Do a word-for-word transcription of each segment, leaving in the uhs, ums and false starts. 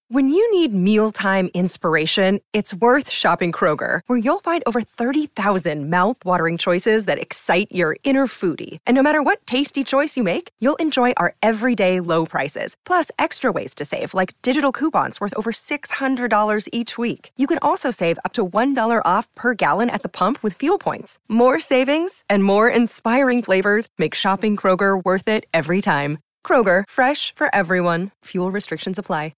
When you need mealtime inspiration, it's worth shopping Kroger, where you'll find over thirty thousand mouth-watering choices that excite your inner foodie. And no matter what tasty choice you make, you'll enjoy our everyday low prices, plus extra ways to save, like digital coupons worth over six hundred dollars each week. You can also save up to one dollar off per gallon at the pump with fuel points. More savings and more inspiring flavors make shopping Kroger worth it every time. Kroger, fresh for everyone. Fuel restrictions apply.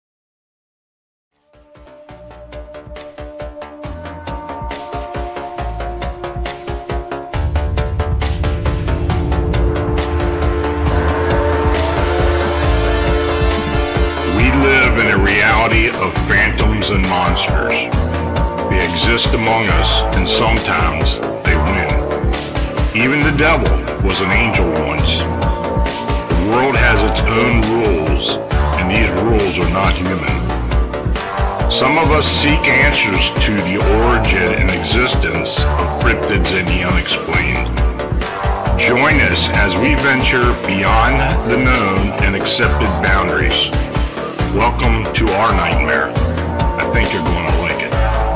In a reality of phantoms and monsters. They exist among us, and sometimes they win. Even the devil was an angel once. The world has its own rules, and these rules are not human. Some of us seek answers to the origin and existence of cryptids and the unexplained. Join us as we venture beyond the known and accepted boundaries. Welcome to our nightmare. I think you're going to like it.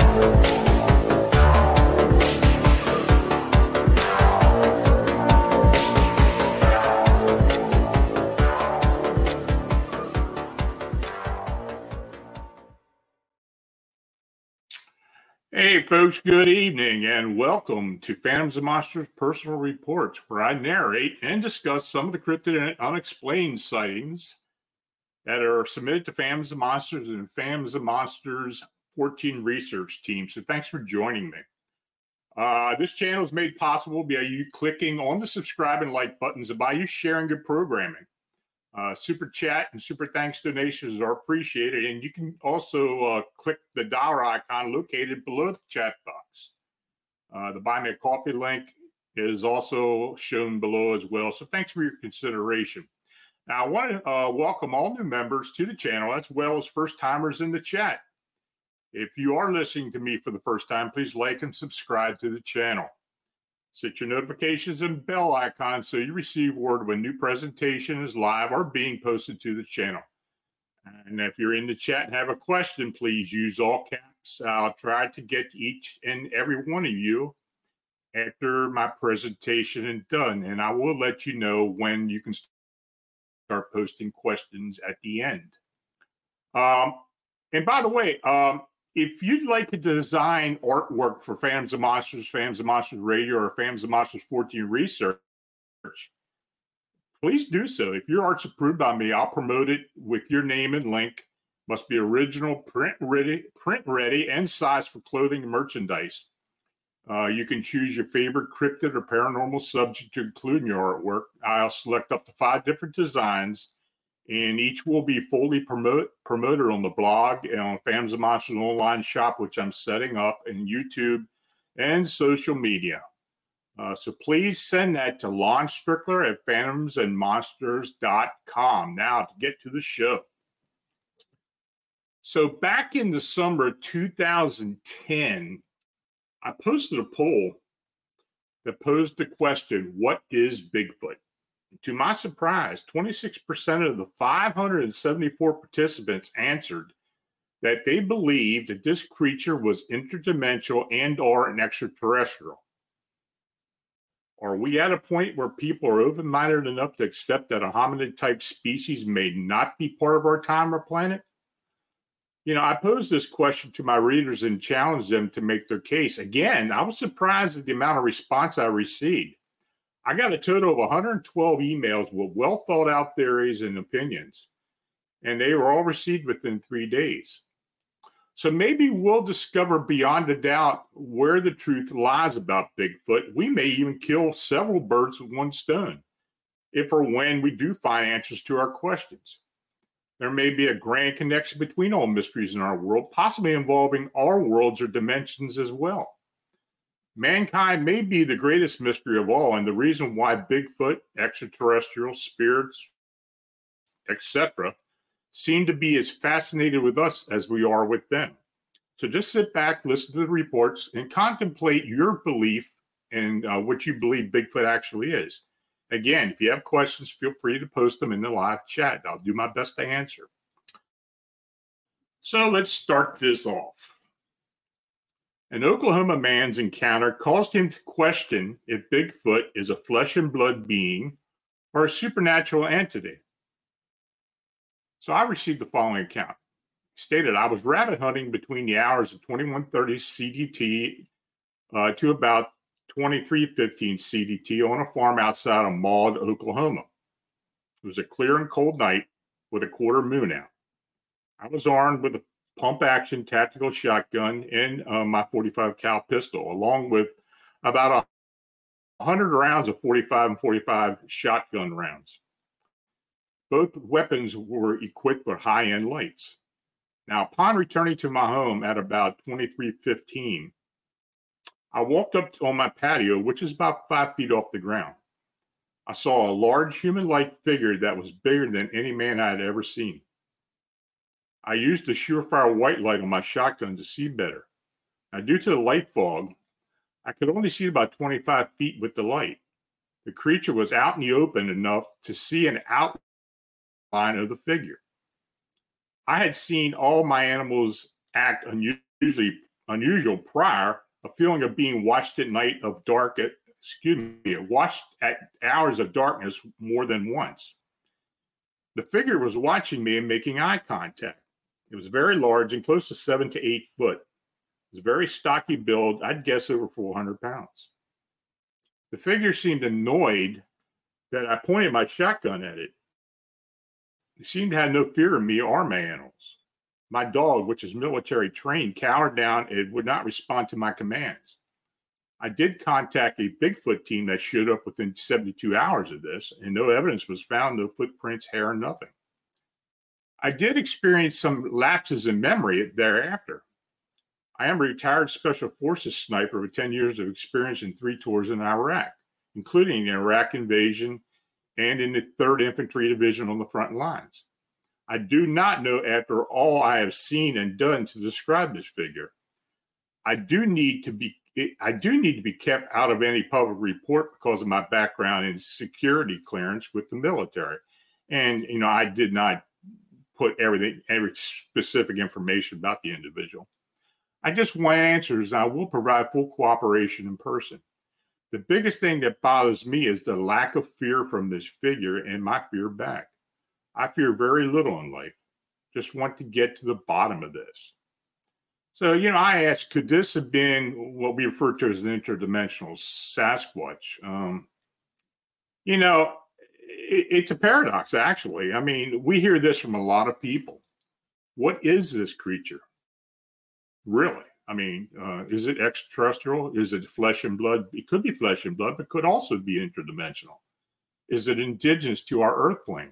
Hey folks, good evening and welcome to Phantoms and Monsters Personal Reports, where I narrate and discuss some of the cryptid and unexplained sightings that are submitted to Phantoms and Monsters and Phantoms and Monsters fourteen research team. So thanks for joining me. Uh, this channel is made possible by you clicking on the subscribe and like buttons and by you sharing good programming. Uh, super chat and super thanks donations are appreciated. And you can also uh, click the dollar icon located below the chat box. Uh, the Buy Me a Coffee link is also shown below as well. So thanks for your consideration. Now, I want to uh, welcome all new members to the channel, as well as first-timers in the chat. If you are listening to me for the first time, please like and subscribe to the channel. Set your notifications and bell icons so you receive word when new presentation is live or being posted to the channel. And if you're in the chat and have a question, please use all caps. I'll try to get to each and every one of you after my presentation is done, and I will let you know when you can start start posting questions at the end. Um, and by the way, um, if you'd like to design artwork for Phantoms and Monsters, Phantoms and Monsters Radio, or Phantoms and Monsters fourteen Research, please do so. If your art's approved by me, I'll promote it with your name and link. Must be original, print ready, print ready, and size for clothing and merchandise. Uh, you can choose your favorite cryptid or paranormal subject to include in your artwork. I'll select up to five different designs, and each will be fully promote, promoted on the blog and on Phantoms and Monsters online shop, which I'm setting up, and YouTube and social media. Uh, so please send that to Lon Strickler at phantoms and monsters dot com. Now to get to the show. So back in the summer of two thousand ten, I posted a poll that posed the question, what is Bigfoot? To my surprise, twenty-six percent of the five hundred seventy-four participants answered that they believed that this creature was interdimensional and or an extraterrestrial. Are we at a point where people are open-minded enough to accept that a hominid-type species may not be part of our time or planet? You know, I posed this question to my readers and challenged them to make their case. Again, I was surprised at the amount of response I received. I got a total of one hundred twelve emails with well thought out theories and opinions, and they were all received within three days. So maybe we'll discover beyond a doubt where the truth lies about Bigfoot. We may even kill several birds with one stone, if or when we do find answers to our questions. There may be a grand connection between all mysteries in our world, possibly involving our worlds or dimensions as well. Mankind may be the greatest mystery of all, and the reason why Bigfoot, extraterrestrial, spirits, et cetera, seem to be as fascinated with us as we are with them. So just sit back, listen to the reports, and contemplate your belief in uh, what you believe Bigfoot actually is. Again, if you have questions, feel free to post them in the live chat. I'll do my best to answer. So let's start this off. An Oklahoma man's encounter caused him to question if Bigfoot is a flesh and blood being or a supernatural entity. So I received the following account. It stated, I was rabbit hunting between the hours of twenty-one thirty C D T uh, to about twenty-three fifteen C D T on a farm outside of Maud, Oklahoma. It was a clear and cold night with a quarter moon out. I was armed with a pump-action tactical shotgun and uh, my forty-five cal pistol, along with about one hundred rounds of forty-five and forty-five shotgun rounds. Both weapons were equipped with high-end lights. Now, upon returning to my home at about twenty-three fifteen, I walked up on my patio, which is about five feet off the ground. I saw a large human-like figure that was bigger than any man I had ever seen. I used the Surefire white light on my shotgun to see better. Now, due to the light fog, I could only see about twenty-five feet with the light. The creature was out in the open enough to see an outline of the figure. I had seen all my animals act unusually unusual prior, a feeling of being watched at night of dark, at, excuse me, watched at hours of darkness more than once. The figure was watching me and making eye contact. It was very large and close to seven to eight foot. It was a very stocky build. I'd guess over four hundred pounds. The figure seemed annoyed that I pointed my shotgun at it. It seemed to have no fear of me or my animals. My dog, which is military trained, cowered down and would not respond to my commands. I did contact a Bigfoot team that showed up within seventy-two hours of this, and no evidence was found, no footprints, hair, nothing. I did experience some lapses in memory thereafter. I am a retired Special Forces sniper with ten years of experience in three tours in Iraq, including the Iraq invasion and in the third Infantry Division on the front lines. I do not know, after all I have seen and done, to describe this figure. I do need to be I do need to be kept out of any public report because of my background in security clearance with the military. And, you know, I did not put everything, every specific information about the individual. I just want answers. I will provide full cooperation in person. The biggest thing that bothers me is the lack of fear from this figure and my fear back. I fear very little in life. Just want to get to the bottom of this. So, you know, I asked, could this have been what we refer to as an interdimensional Sasquatch? Um, you know, it, it's a paradox, actually. I mean, we hear this from a lot of people. What is this creature? Really? I mean, uh, is it extraterrestrial? Is it flesh and blood? It could be flesh and blood, but could also be interdimensional. Is it indigenous to our Earth plane?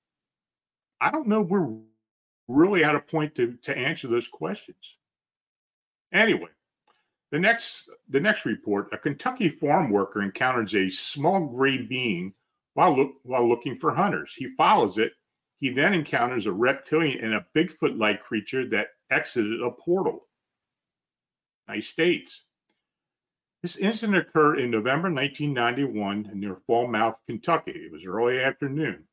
I don't know. We're really at a point to, to answer those questions. Anyway, the next the next report, a Kentucky farm worker encounters a small gray being while look while looking for hunters. He follows it. He then encounters a reptilian and a Bigfoot-like creature that exited a portal. Now he states, this incident occurred in November nineteen ninety-one near Falmouth, Kentucky. It was early afternoon.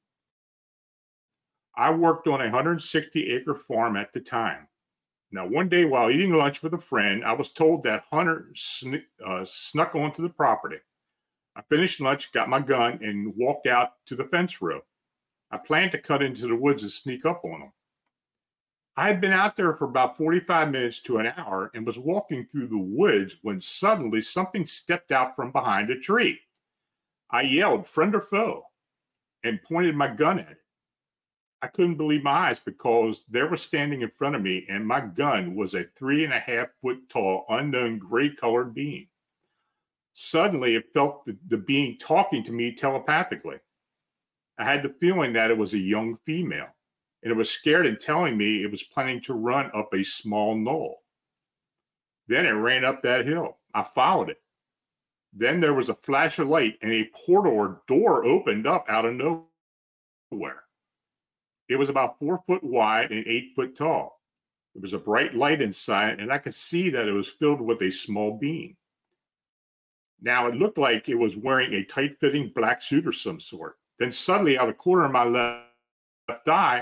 I worked on a one hundred sixty acre farm at the time. Now, one day while eating lunch with a friend, I was told that Hunter sn- uh, snuck onto the property. I finished lunch, got my gun, and walked out to the fence row. I planned to cut into the woods and sneak up on him. I had been out there for about forty-five minutes to an hour and was walking through the woods when suddenly something stepped out from behind a tree. I yelled, friend or foe, and pointed my gun at it. I couldn't believe my eyes because there was standing in front of me, and my gun was a three and a half foot tall, unknown gray colored being. Suddenly, it felt the, the being talking to me telepathically. I had the feeling that it was a young female, and it was scared and telling me it was planning to run up a small knoll. Then it ran up that hill. I followed it. Then there was a flash of light, and a portal or door opened up out of nowhere. It was about four foot wide and eight foot tall. There was a bright light inside, and I could see that it was filled with a small being. Now, it looked like it was wearing a tight-fitting black suit of some sort. Then suddenly, out of the corner of my left eye,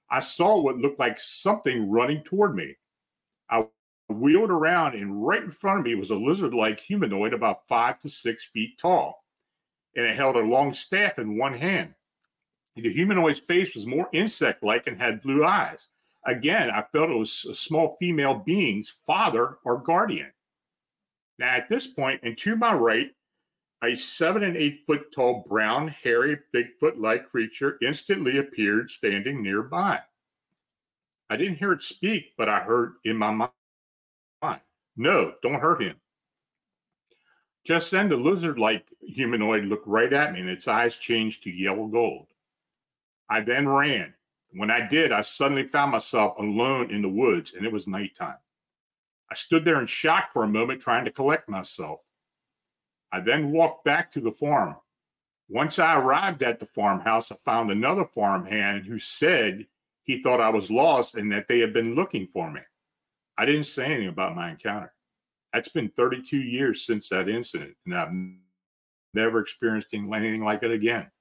I saw what looked like something running toward me. I wheeled around, and right in front of me was a lizard-like humanoid about five to six feet tall, and it held a long staff in one hand. The humanoid's face was more insect-like and had blue eyes. Again, I felt it was a small female being's father or guardian. Now, at this point, and to my right, a seven and eight foot tall, brown, hairy, Bigfoot-like creature instantly appeared standing nearby. I didn't hear it speak, but I heard in my mind, "No, don't hurt him." Just then, the lizard-like humanoid looked right at me, and its eyes changed to yellow gold. I then ran. When I did, I suddenly found myself alone in the woods, and it was nighttime. I stood there in shock for a moment, trying to collect myself. I then walked back to the farm. Once I arrived at the farmhouse, I found another farmhand who said he thought I was lost and that they had been looking for me. I didn't say anything about my encounter. That's been thirty-two years since that incident, and I've never experienced anything like it again.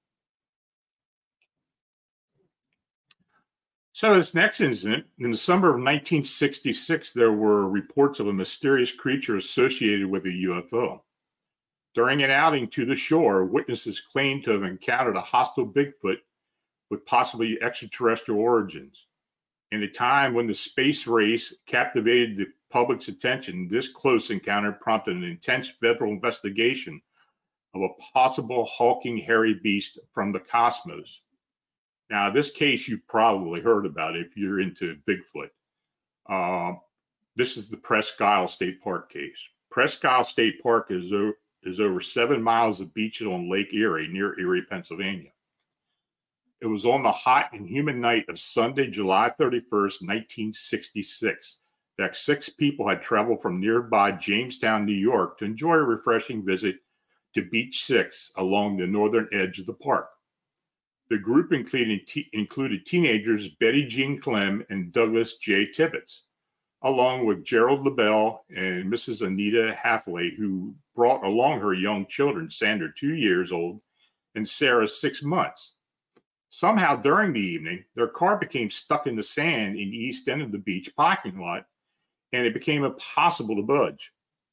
So this next incident, in the summer of nineteen sixty-six, there were reports of a mysterious creature associated with a U F O. During an outing to the shore, witnesses claimed to have encountered a hostile Bigfoot with possibly extraterrestrial origins. In a time when the space race captivated the public's attention, this close encounter prompted an intense federal investigation of a possible hulking hairy beast from the cosmos. Now, this case you probably heard about if you're into Bigfoot. Uh, this is the Presque Isle State Park case. Presque Isle State Park is, o- is over seven miles of beaches on Lake Erie, near Erie, Pennsylvania. It was on the hot and humid night of Sunday, July thirty-first, nineteen sixty-six, that six people had traveled from nearby Jamestown, New York, to enjoy a refreshing visit to Beach Six along the northern edge of the park. The group included, te- included teenagers Betty Jean Clem and Douglas J. Tibbetts, along with Gerald LaBelle and Missus Anita Halfley, who brought along her young children, Sandra, two years old, and Sarah, six months. Somehow, during the evening, their car became stuck in the sand in the east end of the beach parking lot, and it became impossible to budge.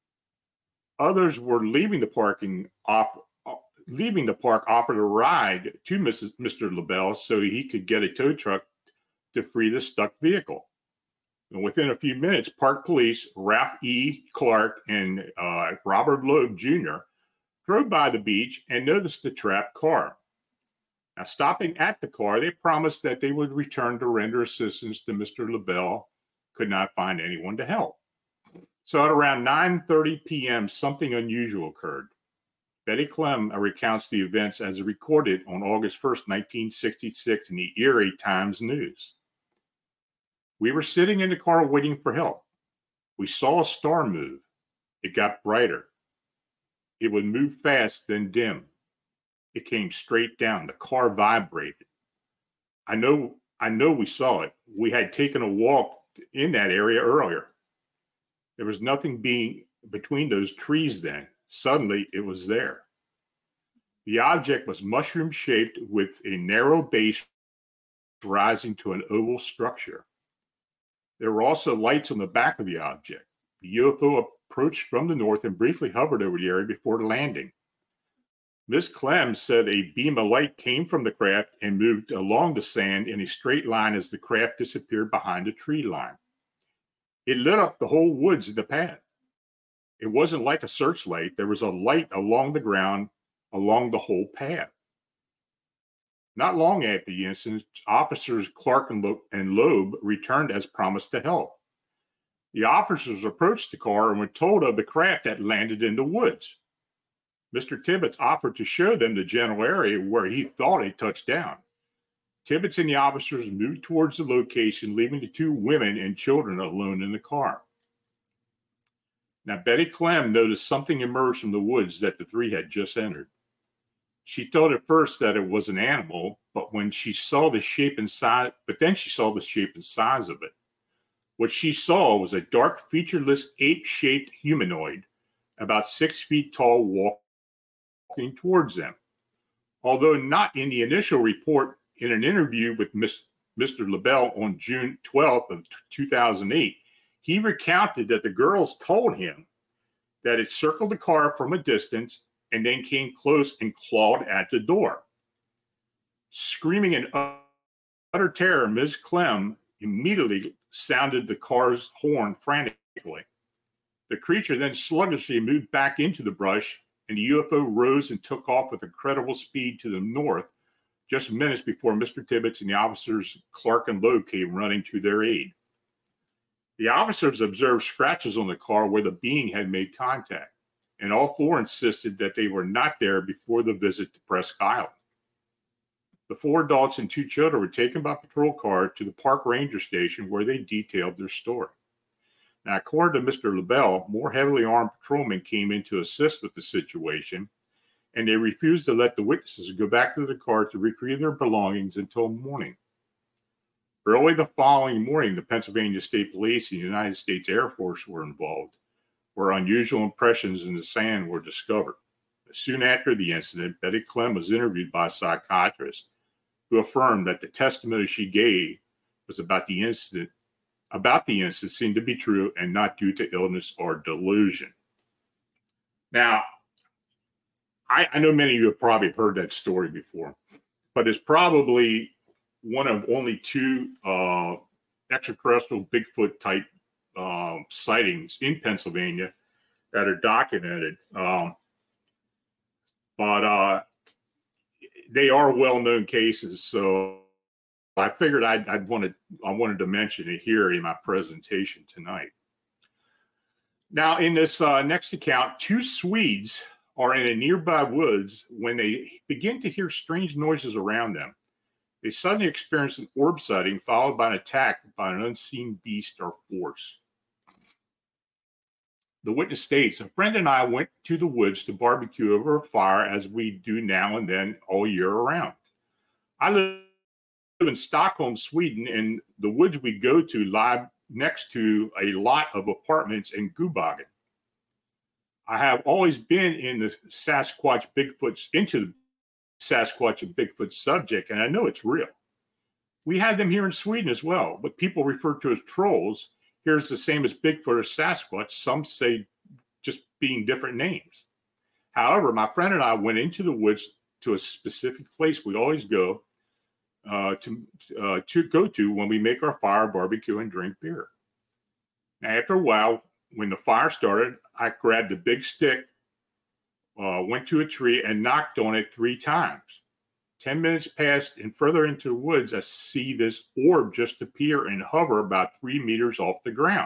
Others were leaving the parking off. Leaving the park, offered a ride to Missus Mister LaBelle so he could get a tow truck to free the stuck vehicle. And within a few minutes, park police, Ralph E. Clark and uh, Robert Loeb Junior drove by the beach and noticed the trapped car. Now, stopping at the car, they promised that they would return to render assistance to Mister LaBelle. Could not find anyone to help. So at around nine thirty p.m., something unusual occurred. Betty Clem recounts the events as recorded on August first, nineteen sixty-six in the Erie Times News. We were sitting in the car waiting for help. We saw a star move. It got brighter. It would move fast, then dim. It came straight down. The car vibrated. I know, I know we saw it. We had taken a walk in that area earlier. There was nothing being between those trees then. Suddenly, it was there. The object was mushroom-shaped with a narrow base rising to an oval structure. There were also lights on the back of the object. The U F O approached from the north and briefly hovered over the area before landing. Miz Clem said a beam of light came from the craft and moved along the sand in a straight line as the craft disappeared behind a tree line. It lit up the whole woods of the path. It wasn't like a searchlight. There was a light along the ground, along the whole path. Not long after the incident, officers Clark and, Lo- and Loeb returned as promised to help. The officers approached the car and were told of the craft that landed in the woods. Mister Tibbetts offered to show them the general area where he thought it touched down. Tibbetts and the officers moved towards the location, leaving the two women and children alone in the car. Now, Betty Clem noticed something emerge from the woods that the three had just entered. She thought at first that it was an animal, but when she saw the shape and size, but then she saw the shape and size of it. What she saw was a dark, featureless, ape-shaped humanoid, about six feet tall, walking towards them. Although not in the initial report, in an interview with Miss Mister LaBelle on June twelfth of two thousand eight, he recounted that the girls told him that it circled the car from a distance and then came close and clawed at the door. Screaming in utter terror, Miz Clem immediately sounded the car's horn frantically. The creature then sluggishly moved back into the brush, and the U F O rose and took off with incredible speed to the north, just minutes before Mister Tibbetts and the officers Clark and Lowe came running to their aid. The officers observed scratches on the car where the being had made contact, and all four insisted that they were not there before the visit to Presque Island. The four adults and two children were taken by patrol car to the park ranger station where they detailed their story. Now, according to Mister LaBelle, more heavily armed patrolmen came in to assist with the situation, and they refused to let the witnesses go back to the car to retrieve their belongings until morning. Early the following morning, the Pennsylvania State Police and the United States Air Force were involved, where unusual impressions in the sand were discovered. Soon after the incident, Betty Clem was interviewed by a psychiatrist who affirmed that the testimony she gave was about the incident, about the incident seemed to be true and not due to illness or delusion. Now, I, I know many of you have probably heard that story before, but it's probably one of only two uh, extraterrestrial Bigfoot type um, sightings in Pennsylvania that are documented. Um, but uh, they are well-known cases, so I figured I'd, I'd wanted, I wanted to mention it here in my presentation tonight. Now, in this uh, next account, two Swedes are in a nearby woods when they begin to hear strange noises around them. They suddenly experience an orb sighting followed by an attack by an unseen beast or force. The witness states, a friend and I went to the woods to barbecue over a fire as we do now and then all year around. I live in Stockholm, Sweden, and the woods we go to lie next to a lot of apartments in Gubagen. I have always been in the Sasquatch Bigfoot, into the Sasquatch and Bigfoot subject, and I know it's real. We have them here in Sweden as well, but people refer to as trolls. Here's the same as Bigfoot or Sasquatch. Some say just being different names. However, my friend and I went into the woods to a specific place we always go uh, to, uh, to go to when we make our fire, barbecue, and drink beer. Now, after a while, when the fire started, I grabbed a big stick, uh, went to a tree, and knocked on it three times. Ten minutes passed, and further into the woods, I see this orb just appear and hover about three meters off the ground.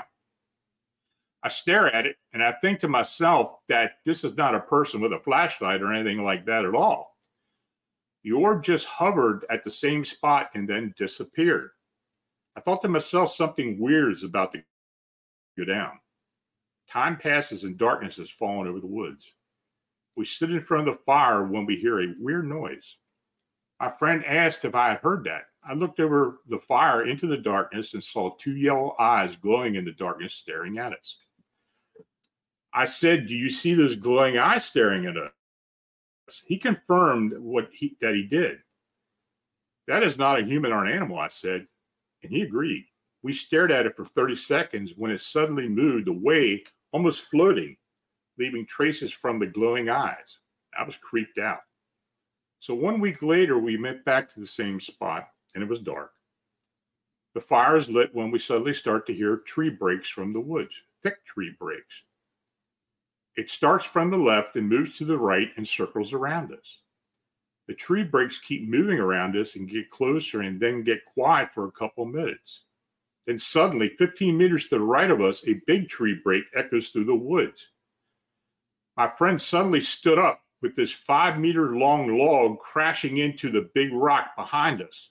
I stare at it, and I think to myself that this is not a person with a flashlight or anything like that at all. The orb just hovered at the same spot and then disappeared. I thought to myself something weird is about to go down. Time passes and darkness has fallen over the woods. We stood in front of the fire when we hear a weird noise. My friend asked if I had heard that. I looked over the fire into the darkness and saw two yellow eyes glowing in the darkness staring at us. I said, "Do you see those glowing eyes staring at us?" He confirmed what he, that he did. "That is not a human or an animal," I said, and he agreed. We stared at it for thirty seconds when it suddenly moved away, almost floating, leaving traces from the glowing eyes. I was creeped out. So one week later, we went back to the same spot, and it was dark. The fire is lit when we suddenly start to hear tree breaks from the woods, thick tree breaks. It starts from the left and moves to the right and circles around us. The tree breaks keep moving around us and get closer and then get quiet for a couple minutes. Then suddenly, fifteen meters to the right of us, a big tree break echoes through the woods. My friend suddenly stood up with this five meter long log crashing into the big rock behind us.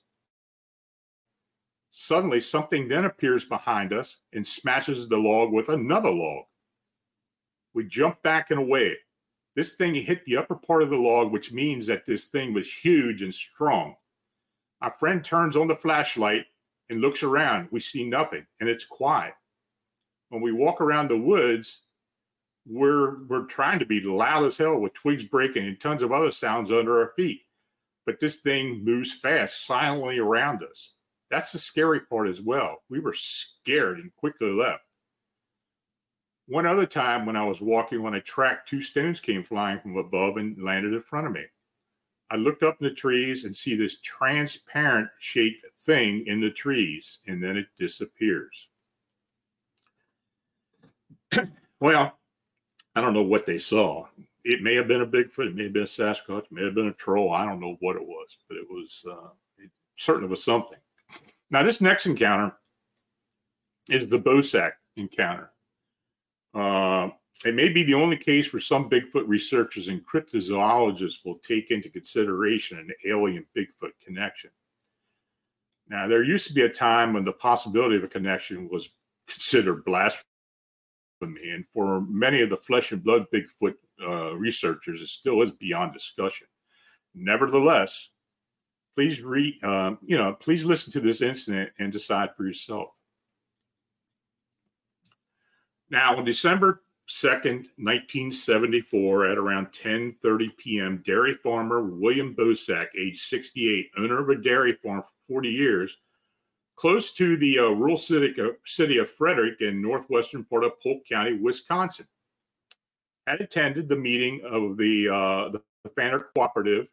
Suddenly, something then appears behind us and smashes the log with another log. We jump back and away. This thing hit the upper part of the log, which means that this thing was huge and strong. My friend turns on the flashlight and looks around. We see nothing, and it's quiet. When we walk around the woods, we're, we're trying to be loud as hell with twigs breaking and tons of other sounds under our feet. But this thing moves fast, silently around us. That's the scary part as well. We were scared and quickly left. One other time when I was walking on a track, two stones came flying from above and landed in front of me. I looked up in the trees and see this transparent shaped thing in the trees, and then it disappears. Well, I don't know what they saw. It may have been a Bigfoot, it may have been a Sasquatch, it may have been a troll. I don't know what it was, but it was uh, it certainly was something. Now, this next encounter is the Bosak encounter. Uh, it may be the only case where some Bigfoot researchers and cryptozoologists will take into consideration an alien Bigfoot connection. Now, there used to be a time when the possibility of a connection was considered blasphemy, and for many of the flesh and blood Bigfoot uh, researchers, it still is beyond discussion. Nevertheless, please re, uh, you know, please listen to this incident and decide for yourself. Now, on December second, nineteen seventy-four, at around ten thirty p.m., dairy farmer William Bosak, age sixty-eight, owner of a dairy farm for forty years, close to the uh, rural city, uh, city of Frederick in northwestern part of Polk County, Wisconsin, had attended the meeting of the, uh, the Fanner Cooperative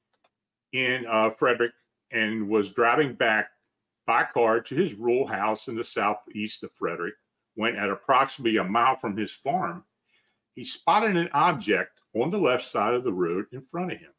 in uh, Frederick and was driving back by car to his rural house in the southeast of Frederick, when at approximately a mile from his farm, he spotted an object on the left side of the road in front of him.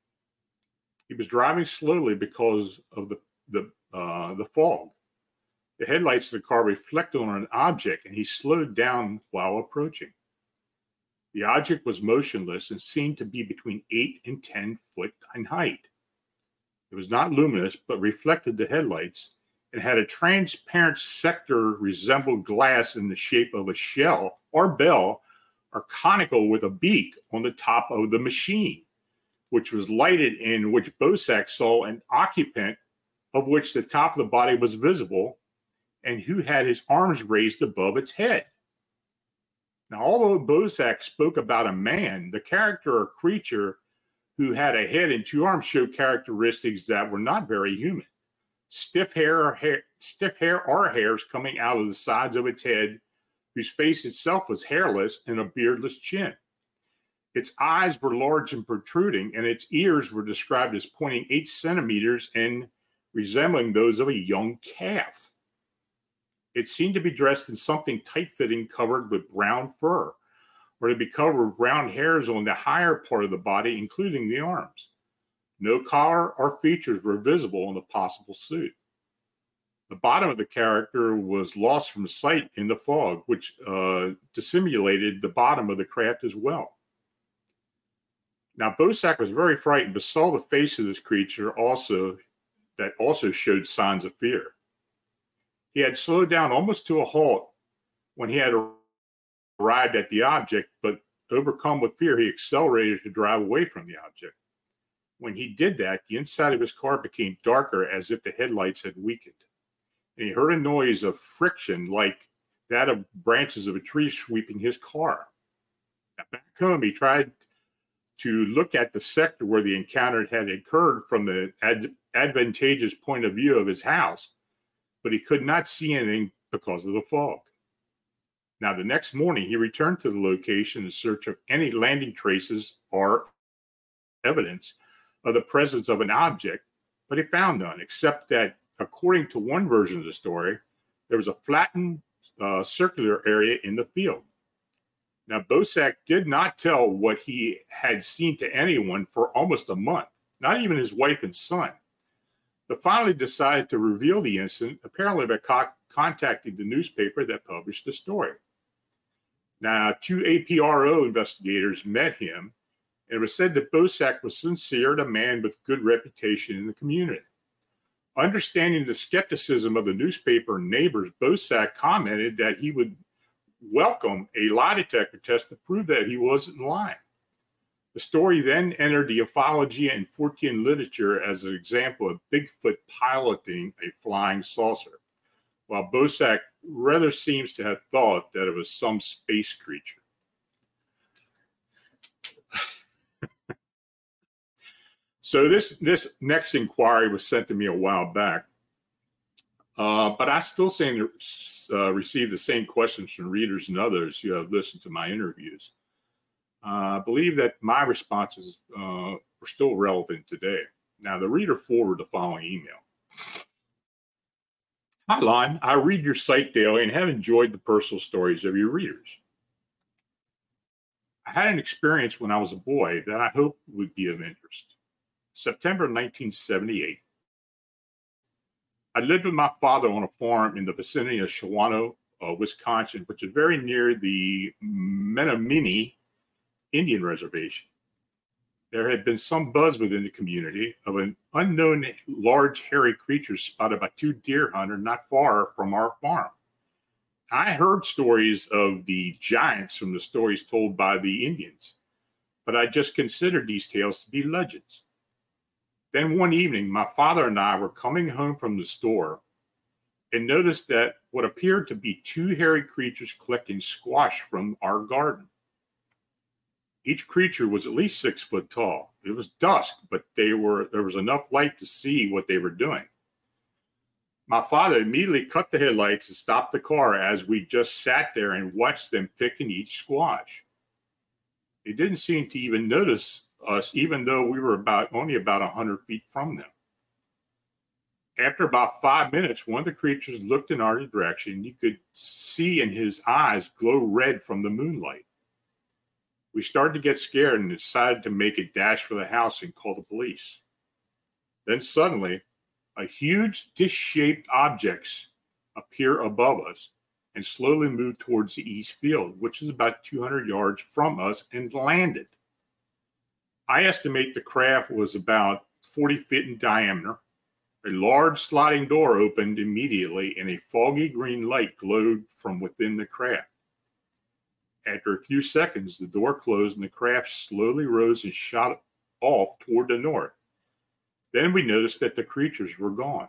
He was driving slowly because of the, the, uh, the fog. The headlights of the car reflected on an object, and he slowed down while approaching. The object was motionless and seemed to be between eight and ten foot in height. It was not luminous, but reflected the headlights and had a transparent sector resembled glass in the shape of a shell or bell or conical with a beak on the top of the machine, which was lighted, in which Bosak saw an occupant of which the top of the body was visible and who had his arms raised above its head. Now, although Bosak spoke about a man, the character or creature who had a head and two arms showed characteristics that were not very human. Stiff hair, or hair, stiff hair or hairs coming out of the sides of its head, whose face itself was hairless and a beardless chin. Its eyes were large and protruding, and its ears were described as pointing eight centimeters and resembling those of a young calf. It seemed to be dressed in something tight-fitting covered with brown fur, or to be covered with brown hairs on the higher part of the body, including the arms. No collar or features were visible on the possible suit. The bottom of the character was lost from sight in the fog, which uh, dissimulated the bottom of the craft as well. Now, Bosak was very frightened, but saw the face of this creature also that also showed signs of fear. He had slowed down almost to a halt when he had arrived at the object, but overcome with fear, he accelerated to drive away from the object. When he did that, the inside of his car became darker as if the headlights had weakened. And he heard a noise of friction like that of branches of a tree sweeping his car. Now, back home, he tried to look at the sector where the encounter had occurred from the ad- advantageous point of view of his house, but he could not see anything because of the fog. Now, the next morning, he returned to the location in search of any landing traces or evidence of the presence of an object, but he found none, except that, according to one version of the story, there was a flattened uh, circular area in the field. Now, Bosak did not tell what he had seen to anyone for almost a month, not even his wife and son, but finally decided to reveal the incident, apparently by co- contacting the newspaper that published the story. Now, two A P R O investigators met him, and it was said that Bosak was sincere and a man with good reputation in the community. Understanding the skepticism of the newspaper and neighbors, Bosak commented that he would welcome a lie detector test to prove that he wasn't lying. The story then entered the ufology and Fortean literature as an example of Bigfoot piloting a flying saucer, while Bosak rather seems to have thought that it was some space creature. So this, this next inquiry was sent to me a while back, Uh, but I still seem to uh, receive the same questions from readers and others who have listened to my interviews. Uh, I believe that my responses uh, are still relevant today. Now, the reader forwarded the following email. Hi, Lon. I read your site daily and have enjoyed the personal stories of your readers. I had an experience when I was a boy that I hope would be of interest. September nineteen seventy-eight. I lived with my father on a farm in the vicinity of Shawano, uh, Wisconsin, which is very near the Menominee Indian Reservation. There had been some buzz within the community of an unknown large hairy creature spotted by two deer hunters not far from our farm. I heard stories of the giants from the stories told by the Indians, but I just considered these tales to be legends. Then one evening, my father and I were coming home from the store and noticed that what appeared to be two hairy creatures collecting squash from our garden. Each creature was at least six foot tall. It was dusk, but they were there was enough light to see what they were doing. My father immediately cut the headlights and stopped the car as we just sat there and watched them picking each squash. They didn't seem to even notice us, even though we were about only about one hundred feet from them. After about five minutes, one of the creatures looked in our direction. You could see in his eyes glow red from the moonlight. We started to get scared and decided to make a dash for the house and call the police. Then suddenly, a huge dish-shaped object appeared above us and slowly moved towards the east field, which is about two hundred yards from us, and landed. I estimate the craft was about forty feet in diameter. A large sliding door opened immediately and a foggy green light glowed from within the craft. After a few seconds, the door closed and the craft slowly rose and shot off toward the north. Then we noticed that the creatures were gone.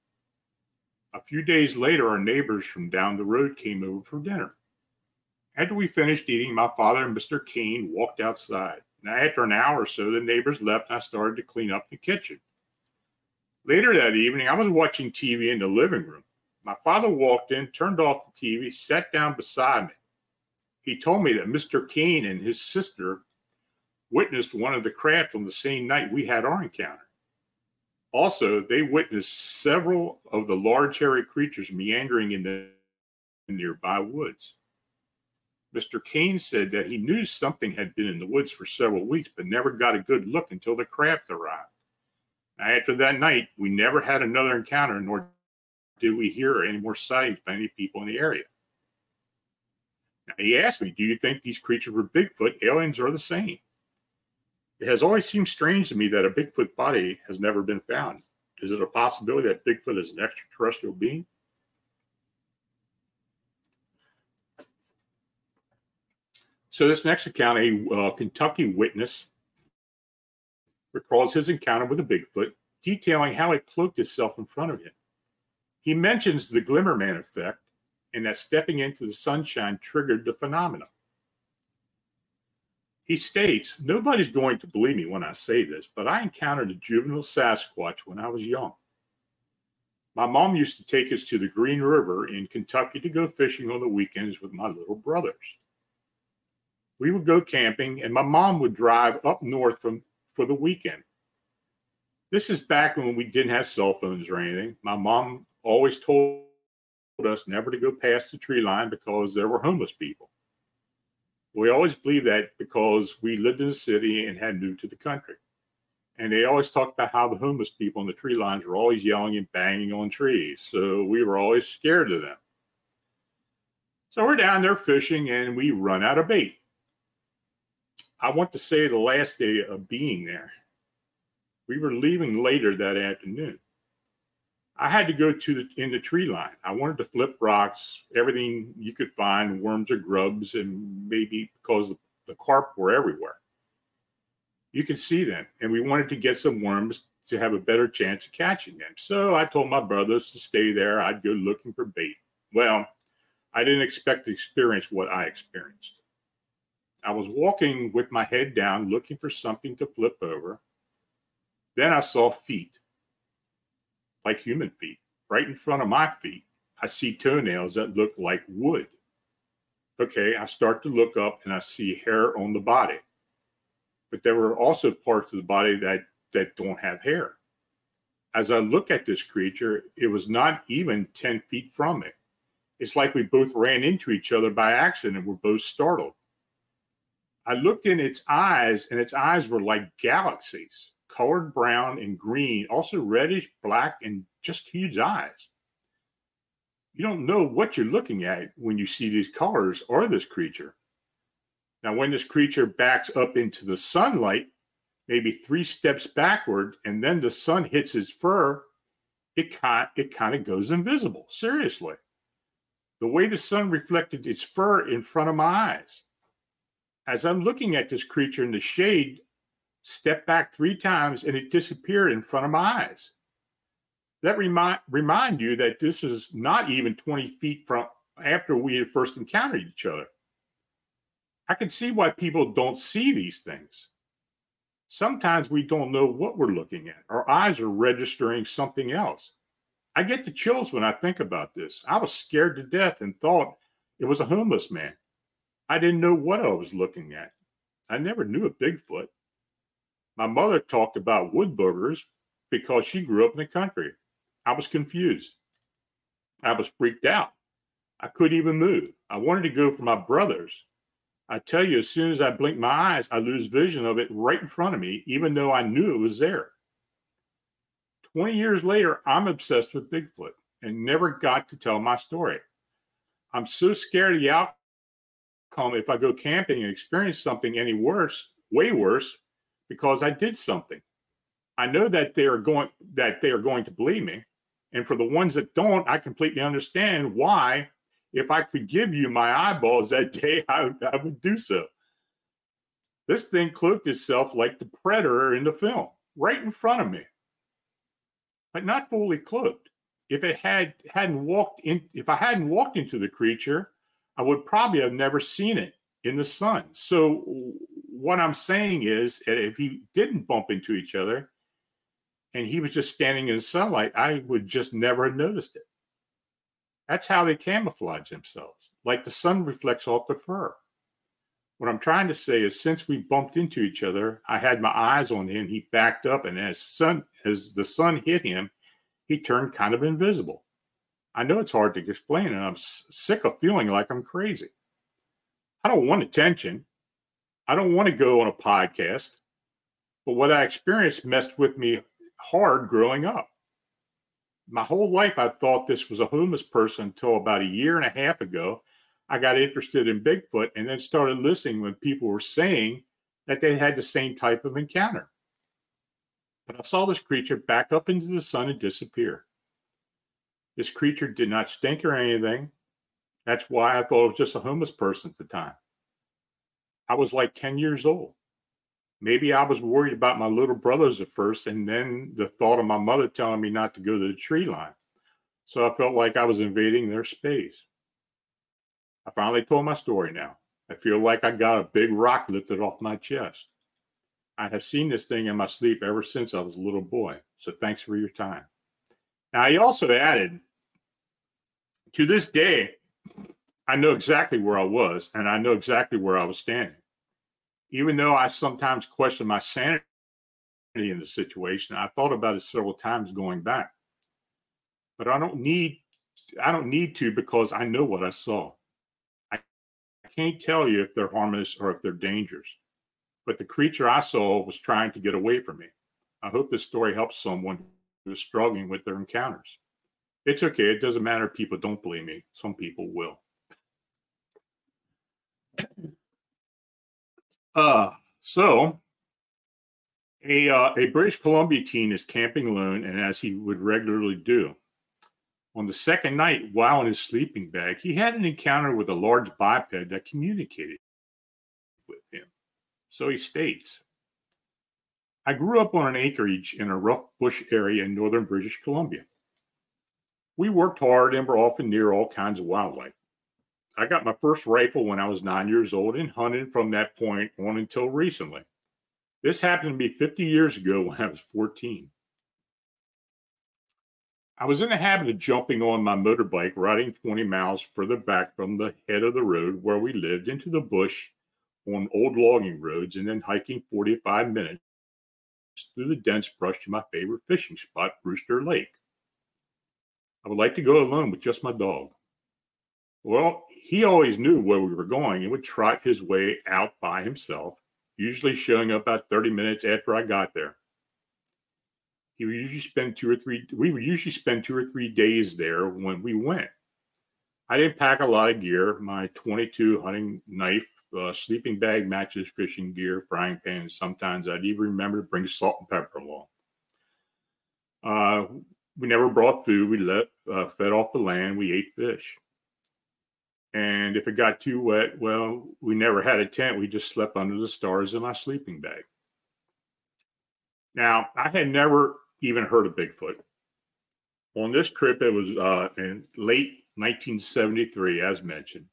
A few days later, our neighbors from down the road came over for dinner. After we finished eating, my father and Mister Kane walked outside. Now, after an hour or so, the neighbors left and I started to clean up the kitchen. Later that evening, I was watching T V in the living room. My father walked in, turned off the T V, sat down beside me. He told me that Mister Kane and his sister witnessed one of the craft on the same night we had our encounter. Also, they witnessed several of the large hairy creatures meandering in the nearby woods. Mister Kane said that he knew something had been in the woods for several weeks, but never got a good look until the craft arrived. Now, after that night, we never had another encounter, nor did we hear any more sightings by any people in the area. Now, he asked me, do you think these creatures were Bigfoot, aliens, or the same? It has always seemed strange to me that a Bigfoot body has never been found. Is it a possibility that Bigfoot is an extraterrestrial being? So this next account, a uh, Kentucky witness recalls his encounter with a Bigfoot, detailing how it cloaked itself in front of him. He mentions the Glimmerman effect and that stepping into the sunshine triggered the phenomenon. He states, nobody's going to believe me when I say this, but I encountered a juvenile Sasquatch when I was young. My mom used to take us to the Green River in Kentucky to go fishing on the weekends with my little brothers. We would go camping, and my mom would drive up north from, for the weekend. This is back when we didn't have cell phones or anything. My mom always told us never to go past the tree line because there were homeless people. We always believed that because we lived in the city and had moved to the country. And they always talked about how the homeless people on the tree lines were always yelling and banging on trees. So we were always scared of them. So we're down there fishing and we run out of bait. I want to say the last day of being there, we were leaving later that afternoon. I had to go to the, in the tree line. I wanted to flip rocks, everything you could find, worms or grubs, and maybe because the, the carp were everywhere. You could see them, and we wanted to get some worms to have a better chance of catching them. So I told my brothers to stay there. I'd go looking for bait. Well, I didn't expect to experience what I experienced. I was walking with my head down, looking for something to flip over. Then I saw feet, like human feet, right in front of my feet, I see toenails that look like wood. Okay, I start to look up and I see hair on the body. But there were also parts of the body that, that don't have hair. As I look at this creature, it was not even ten feet from me. It's like we both ran into each other by accident and were both startled. I looked in its eyes, and its eyes were like galaxies, colored brown and green, also reddish, black, and just huge eyes. You don't know what you're looking at when you see these colors or this creature. Now, when this creature backs up into the sunlight, maybe three steps backward, and then the sun hits his fur, it kind, it kind of goes invisible, seriously. The way the sun reflected its fur in front of my eyes. As I'm looking at this creature in the shade, step back three times and it disappeared in front of my eyes. That remind, remind you that this is not even twenty feet from after we had first encountered each other. I can see why people don't see these things. Sometimes we don't know what we're looking at. Our eyes are registering something else. I get the chills when I think about this. I was scared to death and thought it was a homeless man. I didn't know what I was looking at. I never knew a Bigfoot. My mother talked about woodburgers because she grew up in the country. I was confused. I was freaked out. I couldn't even move. I wanted to go for my brothers. I tell you, as soon as I blink my eyes, I lose vision of it right in front of me, even though I knew it was there. twenty years later, I'm obsessed with Bigfoot and never got to tell my story. I'm so scared of the outcome if I go camping and experience something any worse, way worse, because I did something. I know that they are going that they are going to believe me. And for the ones that don't, I completely understand why. If I could give you my eyeballs that day, I, I would do so. This thing cloaked itself like the predator in the film, right in front of me, but not fully cloaked. If it had hadn't walked in, if I hadn't walked into the creature, I would probably have never seen it in the sun. So what I'm saying is, if he didn't bump into each other, and he was just standing in the sunlight, I would just never have noticed it. That's how they camouflage themselves, like the sun reflects off the fur. What I'm trying to say is, since we bumped into each other, I had my eyes on him. He backed up, and as sun as the sun hit him, he turned kind of invisible. I know it's hard to explain, and I'm s- sick of feeling like I'm crazy. I don't want attention. I don't want to go on a podcast. But what I experienced messed with me hard growing up. My whole life, I thought this was a homeless person until about a year and a half ago. I got interested in Bigfoot and then started listening when people were saying that they had the same type of encounter. But I saw this creature back up into the sun and disappear. This creature did not stink or anything. That's why I thought it was just a homeless person at the time. I was like ten years old. Maybe I was worried about my little brothers at first, and then the thought of my mother telling me not to go to the tree line. So I felt like I was invading their space. I finally told my story now. I feel like I got a big rock lifted off my chest. I have seen this thing in my sleep ever since I was a little boy. So thanks for your time. Now, he also added, to this day, I know exactly where I was, and I know exactly where I was standing. Even though I sometimes question my sanity in the situation, I thought about it several times going back. But I don't need, I don't need to, because I know what I saw. I, I can't tell you if they're harmless or if they're dangerous. But the creature I saw was trying to get away from me. I hope this story helps someone who is struggling with their encounters. It's okay. It doesn't matter if people don't believe me. Some people will. Uh, so a, uh, a British Columbia teen is camping alone, and as he would regularly do. On the second night, while in his sleeping bag, he had an encounter with a large biped that communicated with him. So he states, I grew up on an acreage in a rough bush area in northern British Columbia. We worked hard and were often near all kinds of wildlife. I got my first rifle when I was nine years old and hunted from that point on until recently. This happened to me fifty years ago when I was fourteen. I was in the habit of jumping on my motorbike, riding twenty miles further back from the head of the road where we lived into the bush on old logging roads, and then hiking forty-five minutes through the dense brush to my favorite fishing spot, Brewster Lake. I would like to go alone with just my dog. Well, he always knew where we were going and would trot his way out by himself, usually showing up about thirty minutes after I got there. He would usually spend two or three, we would usually spend two or three days there when we went. I didn't pack a lot of gear. My twenty-two hunting knife, uh, sleeping bag, matches, fishing gear, frying pan. Sometimes I'd even remember to bring salt and pepper along. Uh, we never brought food. We let, uh, fed off the land. We ate fish. And if it got too wet, well, we never had a tent. We just slept under the stars in my sleeping bag. Now, I had never even heard of Bigfoot. On this trip, it was uh, in late nineteen seventy-three, as mentioned.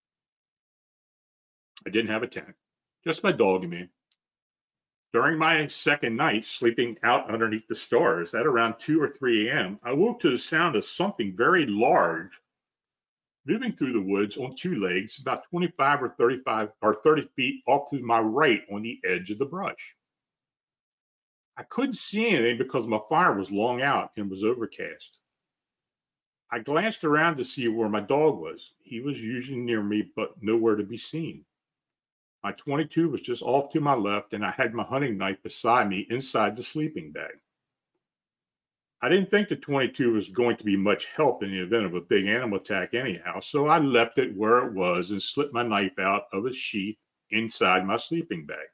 I didn't have a tent, just my dog and me. During my second night, sleeping out underneath the stars at around two or three a.m., I woke to the sound of something very large moving through the woods on two legs, about twenty-five or thirty-five or thirty feet off to my right on the edge of the brush. I couldn't see anything because my fire was long out and was overcast. I glanced around to see where my dog was. He was usually near me, but nowhere to be seen. My twenty-two was just off to my left, and I had my hunting knife beside me inside the sleeping bag. I didn't think the twenty-two was going to be much help in the event of a big animal attack anyhow, so I left it where it was and slipped my knife out of its sheath inside my sleeping bag.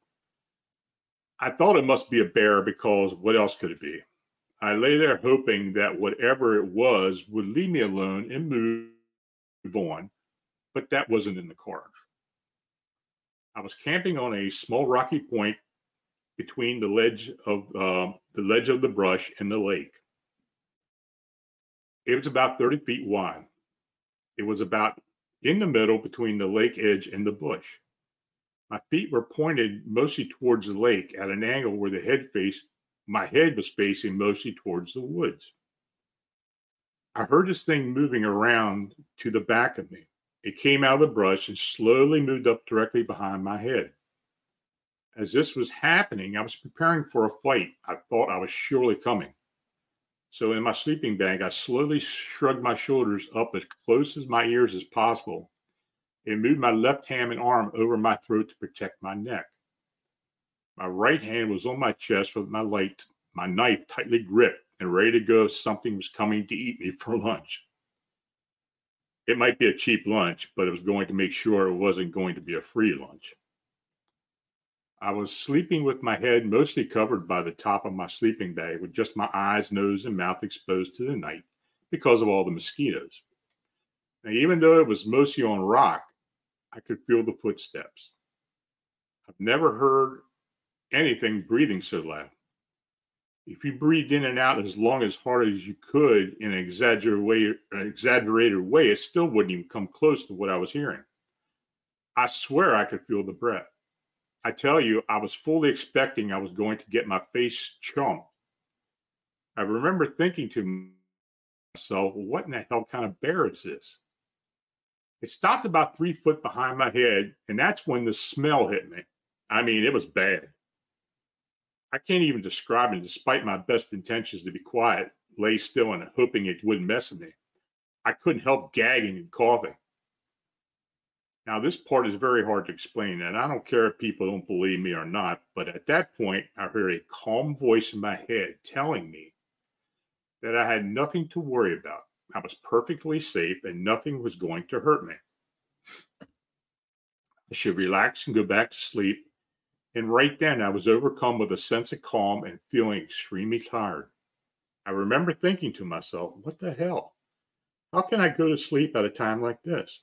I thought it must be a bear because what else could it be? I lay there hoping that whatever it was would leave me alone and move on, but that wasn't in the cards. I was camping on a small rocky point between the ledge of uh, the ledge of the brush and the lake. It was about thirty feet wide. It was about in the middle between the lake edge and the bush. My feet were pointed mostly towards the lake at an angle where the head face, my head was facing mostly towards the woods. I heard this thing moving around to the back of me. It came out of the brush and slowly moved up directly behind my head. As this was happening, I was preparing for a fight. I thought I was surely coming. So in my sleeping bag, I slowly shrugged my shoulders up as close as my ears as possible and moved my left hand and arm over my throat to protect my neck. My right hand was on my chest with my, light, my knife tightly gripped and ready to go if something was coming to eat me for lunch. It might be a cheap lunch, but it was going to make sure it wasn't going to be a free lunch. I was sleeping with my head mostly covered by the top of my sleeping bag with just my eyes, nose, and mouth exposed to the night because of all the mosquitoes. Now, even though it was mostly on rock, I could feel the footsteps. I've never heard anything breathing so loud. If you breathed in and out as long as hard as you could in an exaggerated way, an exaggerated way, it still wouldn't even come close to what I was hearing. I swear I could feel the breath. I tell you, I was fully expecting I was going to get my face chomped. I remember thinking to myself, what in the hell kind of bear is this? It stopped about three foot behind my head, and that's when the smell hit me. I mean, it was bad. I can't even describe it, despite my best intentions to be quiet, lay still and hoping it wouldn't mess with me. I couldn't help gagging and coughing. Now, this part is very hard to explain, and I don't care if people don't believe me or not, but at that point, I heard a calm voice in my head telling me that I had nothing to worry about. I was perfectly safe and nothing was going to hurt me. I should relax and go back to sleep. And right then, I was overcome with a sense of calm and feeling extremely tired. I remember thinking to myself, what the hell? How can I go to sleep at a time like this?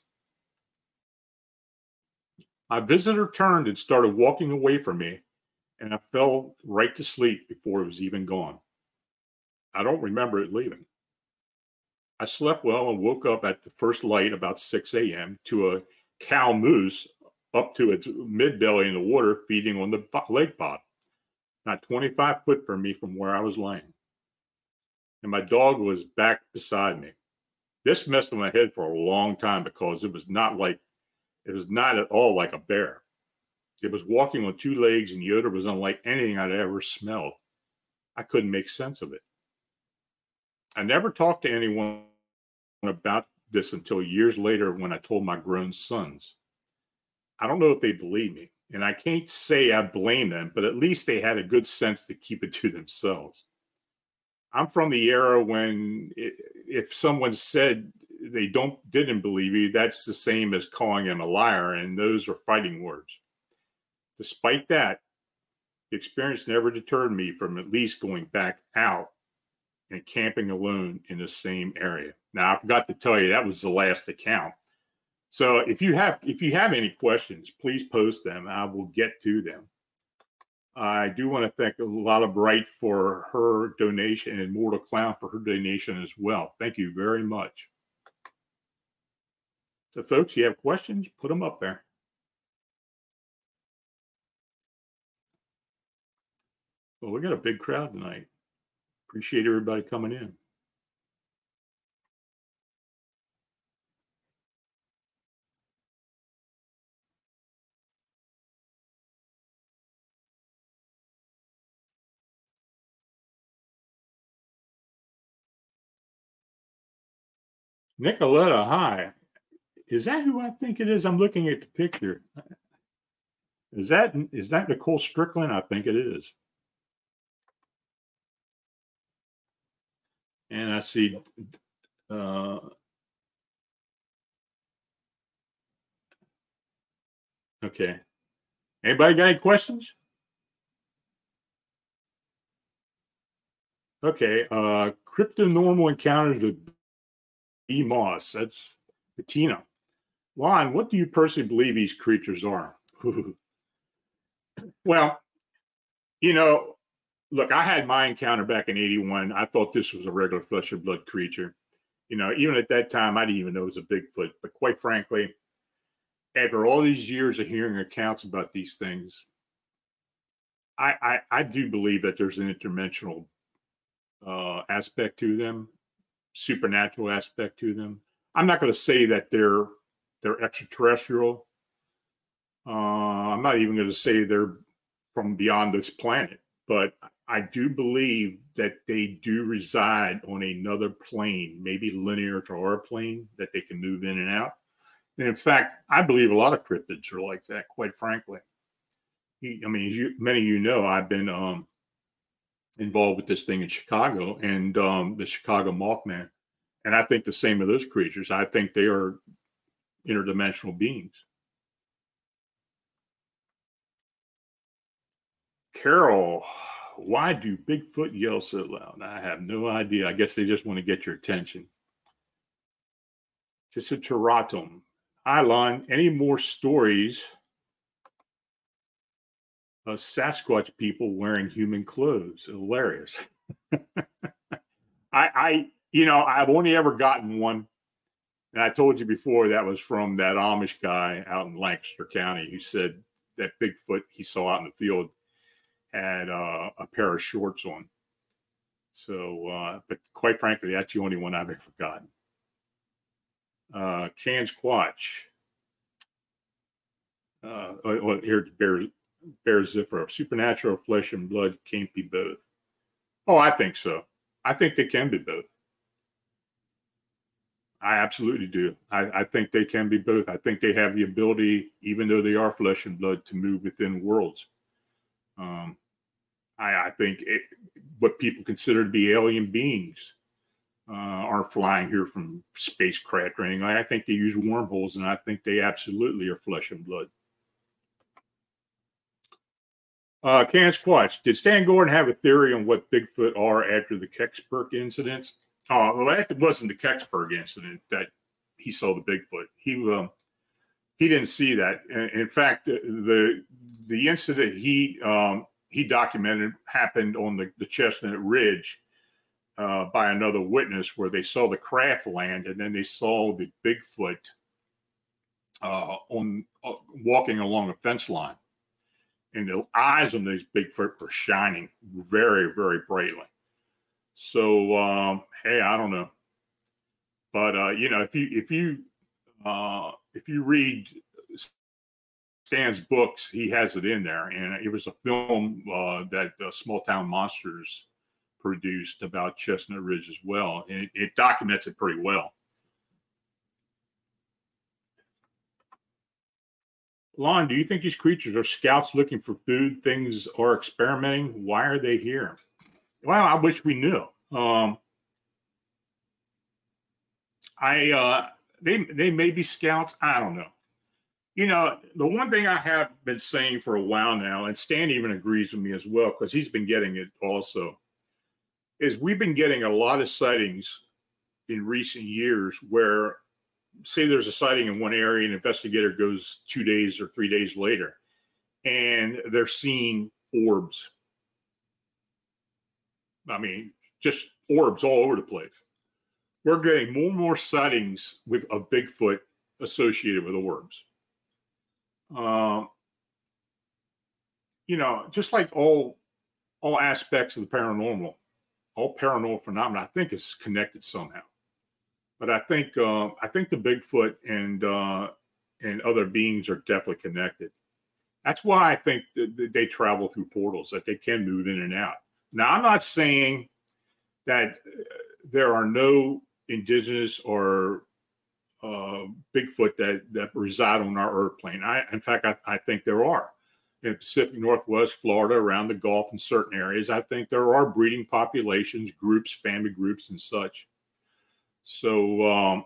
My visitor turned and started walking away from me, and I fell right to sleep before it was even gone. I don't remember it leaving. I slept well and woke up at the first light about six a.m. to a cow moose up to its mid-belly in the water feeding on the lake bottom, not twenty-five foot from me from where I was laying. and my dog was back beside me. This messed with my head for a long time because it was not like, it was not at all like a bear. It was walking on two legs, and the odor was unlike anything I'd ever smelled. I couldn't make sense of it. I never talked to anyone about this until years later when I told my grown sons. I don't know if they believe me, and I can't say I blame them, but at least they had a good sense to keep it to themselves. I'm from the era when it, if someone said they don't didn't believe you, that's the same as calling them a liar, and those are fighting words. Despite that, the experience never deterred me from at least going back out and camping alone in the same area. Now, I forgot to tell you that was the last account. So if you have if you have any questions, please post them. I will get to them. I do want to thank Lala Bright for her donation and Mortal Clown for her donation as well. Thank you very much. So, folks, you have questions? Put them up there. Well, we got a big crowd tonight. Appreciate everybody coming in. Nicoletta, hi. Is that who I think it is? I'm looking at the picture. Is that is that Nicole Strickland? I think it is. And I see uh, okay. Anybody got any questions? Okay. Uh, Crypto-normal encounters with B. Moss. That's Bettina. Lon, what do you personally believe these creatures are? Well, you know, look, I had my encounter back in eighty-one. I thought this was a regular flesh and blood creature. You know, even at that time, I didn't even know it was a Bigfoot. But quite frankly, after all these years of hearing accounts about these things, I I, I do believe that there's an interdimensional uh, aspect to them, supernatural aspect to them. I'm not going to say that they're they're extraterrestrial. Uh, I'm not even going to say they're from beyond this planet, but I do believe that they do reside on another plane, maybe linear to our plane, that they can move in and out. And in fact, I believe a lot of cryptids are like that, quite frankly. I mean, as you, many of you know, I've been um, involved with this thing in Chicago and um, the Chicago Mothman. And I think the same of those creatures. I think they are interdimensional beings. Carol, why do Bigfoot yell so loud? I have no idea. I guess they just want to get your attention. Just a Teratum. Hi, Lon. Any more stories of Sasquatch people wearing human clothes? Hilarious. I, I, you know, I've only ever gotten one. And I told you before that was from that Amish guy out in Lancaster County who said that Bigfoot he saw out in the field had uh, a pair of shorts on. So, uh, but quite frankly, that's the only one I've ever gotten. Uh, Cans Quatch. Uh, well, here, Bear, Bear Ziffer. Supernatural flesh and blood can't be both. Oh, I think so. I think they can be both. I absolutely do. I, I think they can be both. I think they have the ability, even though they are flesh and blood, to move within worlds. Um, I, I think it, what people consider to be alien beings uh, aren't flying here from spacecraft or anything. I think they use wormholes, and I think they absolutely are flesh and blood. Uh, Can Squatch, did Stan Gordon have a theory on what Bigfoot are after the Kecksburg incidents? Oh, well, that wasn't the Kecksburg incident that he saw the Bigfoot. He um, he didn't see that. In fact, the the incident he um, he documented happened on the, the Chestnut Ridge uh, by another witness, where they saw the craft land and then they saw the Bigfoot uh, on uh, walking along a fence line, and the eyes on these Bigfoot were shining very, very brightly. So um, hey, I don't know, but uh, you know, if you if you uh, if you read Stan's books, he has it in there, and it was a film uh, that uh, Small Town Monsters produced about Chestnut Ridge as well, and it, it documents it pretty well. Lon, do you think these creatures are scouts looking for food, things, or experimenting? Why are they here? Well, I wish we knew. Um, I uh, they they may be scouts. I don't know. You know, the one thing I have been saying for a while now, and Stan even agrees with me as well, because he's been getting it also, is we've been getting a lot of sightings in recent years where, say there's a sighting in one area, an investigator goes two days or three days later, and they're seeing orbs. I mean, just orbs all over the place. We're getting more and more sightings with a Bigfoot associated with orbs. Um, you know, just like all all aspects of the paranormal, all paranormal phenomena, I think is connected somehow. But I think uh, I think the Bigfoot and uh, and other beings are definitely connected. That's why I think that they travel through portals, that they can move in and out. Now, I'm not saying that there are no indigenous or uh, Bigfoot that, that reside on our earth plane. I, in fact, I, I think there are. In Pacific Northwest, Florida, around the Gulf, in certain areas, I think there are breeding populations, groups, family groups, and such. So, um,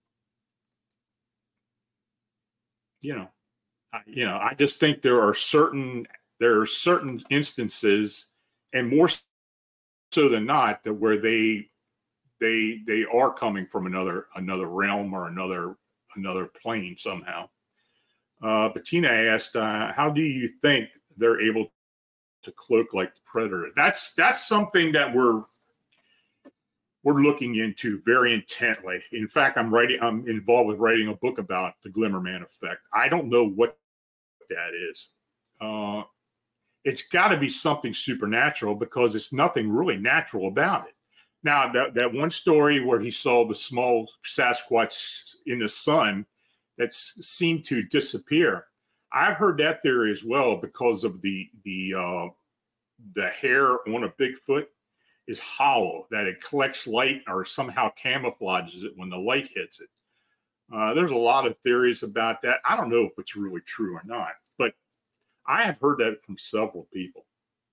you know, I, you know, I just think there are certain there are certain instances, and more so than not, that where they they they are coming from another another realm or another another plane somehow. Uh, Bettina asked, uh, "How do you think they're able to cloak like the predator?" That's that's something that we're we're looking into very intently. In fact, I'm writing. I'm involved with writing a book about the Glimmerman effect. I don't know what that is. Uh, it's got to be something supernatural, because it's nothing really natural about it. Now, that, that one story where he saw the small Sasquatch in the sun that seemed to disappear, I've heard that theory as well, because of the the uh, the hair on a Bigfoot is hollow, that it collects light or somehow camouflages it when the light hits it. Uh, there's a lot of theories about that. I don't know if it's really true or not, but I have heard that from several people.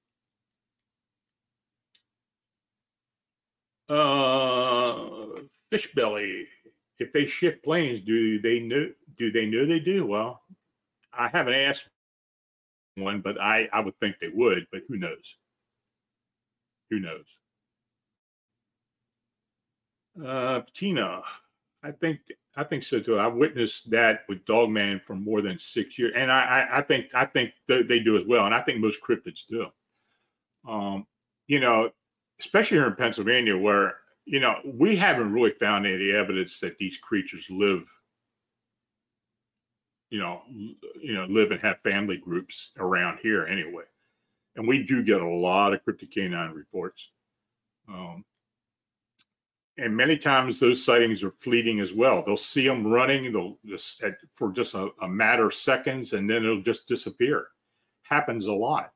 Uh, fish belly. If they shift planes, do they know? Do they know they do? Well, I haven't asked one, but I I would think they would. But who knows? Who knows? Uh, Tina, I think I think so too. I've witnessed that with Dogman for more than six years, and I I, I think I think they do as well, and I think most cryptids do. Um, you know, especially here in Pennsylvania, where you know we haven't really found any evidence that these creatures live, you know, you know, live and have family groups around here anyway. And we do get a lot of cryptid canine reports. Um, and many times those sightings are fleeting as well. They'll see them running, they'll just for just a, a matter of seconds, and then it'll just disappear. Happens a lot.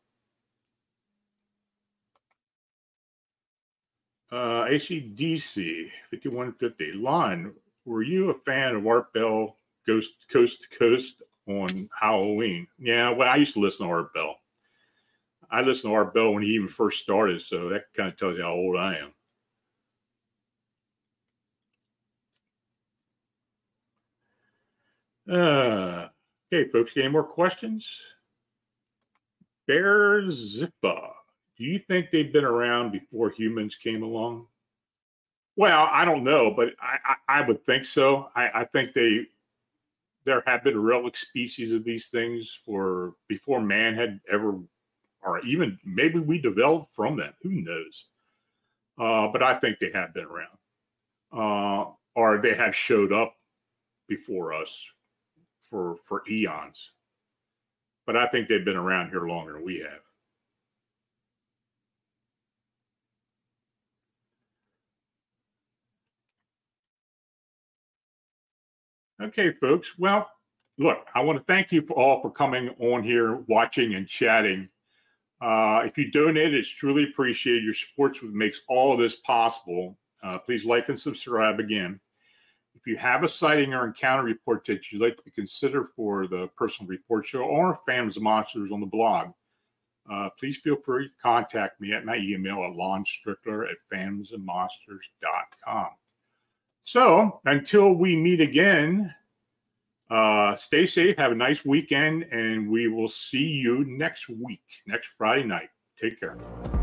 Uh, A C D C fifty-one fifty. Lon, were you a fan of Art Bell Ghost Coast to Coast on Halloween? Yeah, well, I used to listen to Art Bell. I listened to Art Bell when he even first started, so that kind of tells you how old I am. Uh, okay, folks, any more questions? Bear Zippa, do you think they've been around before humans came along? Well, I don't know, but I, I, I would think so. I, I think they there have been relic species of these things for before man had ever, or even maybe we developed from them. Who knows? Uh, but I think they have been around, uh, or they have showed up before us for for eons. But I think they've been around here longer than we have. Okay, folks. Well, look, I want to thank you for all for coming on here, watching and chatting. Uh, if you donate, it's truly appreciated. Your support makes all of this possible. Uh, please like and subscribe again. If you have a sighting or encounter report that you'd like to be considered for the personal report show or Phantoms and Monsters on the blog, uh, please feel free to contact me at my email at lon strickler at phantoms and monsters dot com. So until we meet again, uh, stay safe, have a nice weekend, and we will see you next week, next Friday night. Take care.